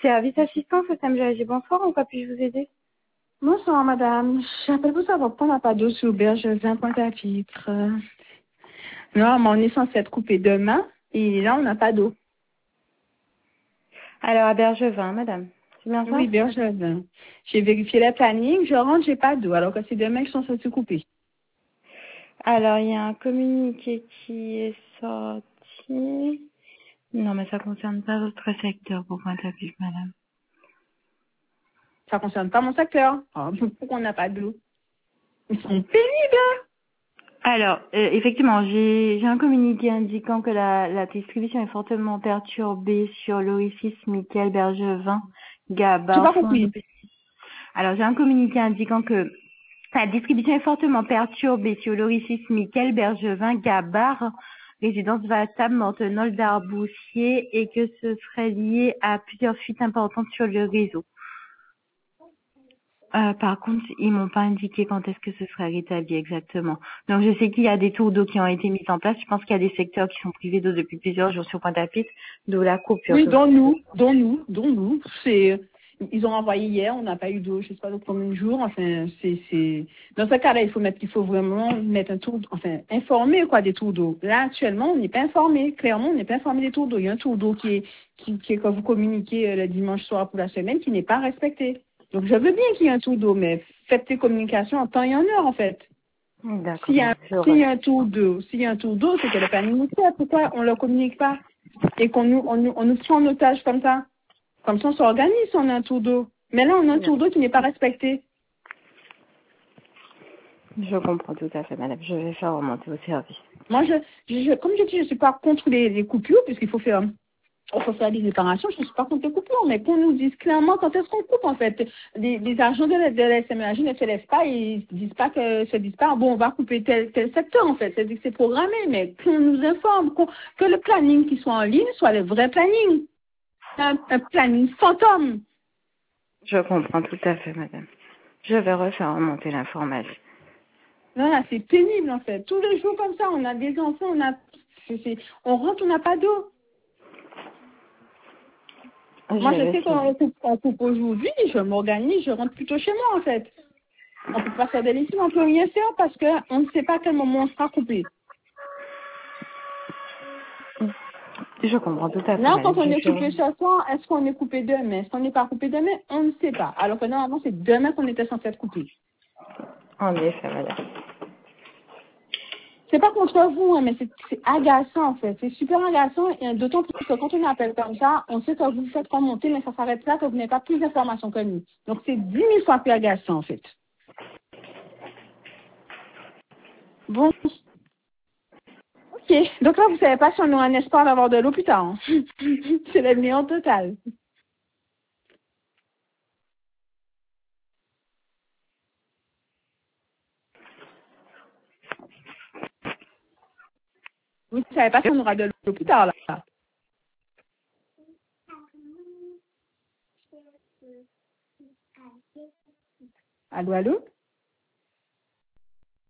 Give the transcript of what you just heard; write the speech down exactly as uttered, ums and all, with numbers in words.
Service assistance au S A M G A G, bonsoir, en quoi puis-je vous aider? Bonsoir, madame. J'appelle pour savoir pourquoi on n'a pas d'eau sur Bergevin Pointe-à-Pitre. Normalement, on est censé être coupé demain et là, on n'a pas d'eau. Alors, à Bergevin, madame. C'est bien ça? Oui, Bergevin. J'ai vérifié le planning, je rentre, j'ai pas d'eau, alors que c'est demain qu'ils sont censés couper. Alors, il y a un communiqué qui est sorti. Non, mais ça concerne pas votre secteur pour Pointe-à-Pitre, madame. Ça concerne pas mon secteur. Ah, pourquoi on n'a pas d'eau? Ils sont pénibles. Alors, euh, effectivement, j'ai j'ai un communiqué indiquant que la, la distribution est fortement perturbée sur l'orifice Michael Bergevin, J'ai Gabar, pas Fond. compris. Alors, j'ai un communiqué indiquant que la distribution est fortement perturbée sur l'orifice Michael Bergevin, Gabar, résidence Vassab, Mortenol, d'Arboussier, et que ce serait lié à plusieurs fuites importantes sur le réseau. Euh, par contre, ils m'ont pas indiqué quand est-ce que ce serait rétabli exactement. Donc, je sais qu'il y a des tours d'eau qui ont été mis en place. Je pense qu'il y a des secteurs qui sont privés d'eau depuis plusieurs jours sur Pointe-à-Pitre, d'où la coupure. Oui, dont nous, dont nous, dont nous. C'est, ils ont envoyé hier, on n'a pas eu d'eau, je sais pas de combien de jours. Enfin, c'est, c'est, dans ce cas-là, il faut mettre, il faut vraiment mettre un tour, enfin, informer, quoi, des tours d'eau. Là, actuellement, on n'est pas informé. Clairement, on n'est pas informé des tours d'eau. Il y a un tour d'eau qui est, qui, qui est, quand vous communiquez euh, le dimanche soir pour la semaine, qui n'est pas respecté. Donc, je veux bien qu'il y ait un tour d'eau, mais faites tes communications en temps et en heure, en fait. D'accord, S'il y a, madame. Je s'il y re- a un tour d'eau, s'il y a un tour d'eau, c'est que le planning est fait. Pourquoi on ne le communique pas? Et qu'on nous, on nous, on nous prend en otage comme ça. Comme ça, on s'organise si on a un tour d'eau. Mais là, on a un tour d'eau qui n'est pas respecté. Je comprends tout à fait, madame. Je vais faire remonter au service. Moi, je, je, comme je dis, je suis pas contre les, les coupures, puisqu'il faut faire, il faut faire des réparations, je ne suis pas contre les coupures, mais qu'on nous dise clairement quand est-ce qu'on coupe, en fait. Les, les agents de la, de la S M A G ne se lèvent pas et ils disent pas que, se disent pas, bon, on va couper tel, tel secteur, en fait. C'est-à-dire que c'est programmé, mais qu'on nous informe, qu'on- que le planning qui soit en ligne soit le vrai planning. Un, un planning fantôme. Je comprends tout à fait, madame. Je vais refaire remonter l'information. Voilà, c'est pénible en fait. Tous les jours comme ça, on a des enfants, on a, c'est- c'est- on rentre, on n'a pas d'eau. Je Moi, je vais sais suivre. qu'on coupe, on coupe aujourd'hui, je m'organise, je rentre plutôt chez moi en fait. On peut pas faire de lessive, on peut rien faire parce que on ne sait pas à quel moment on sera coupé. Je comprends tout à fait, Là, quand madame. on Je est fais... coupé ce soir, est-ce qu'on est coupé demain? Est-ce qu'on n'est pas coupé demain? On ne sait pas. Alors que normalement, c'est demain qu'on était censé être coupé. En effet, madame. C'est pas contre vous, hein, mais c'est c'est agaçant en fait. C'est super agaçant et d'autant plus que quand on appelle comme ça, on sait que vous vous faites remonter, mais ça s'arrête là, que vous n'avez pas plus d'informations que nous. Donc c'est dix mille fois plus agaçant en fait. Bon, ok. Donc là, vous savez pas si on a un espoir d'avoir de l'eau plus tard. Hein. C'est le néant total. Vous savez pas si on aura de l'eau plus tard là. Allô, allô?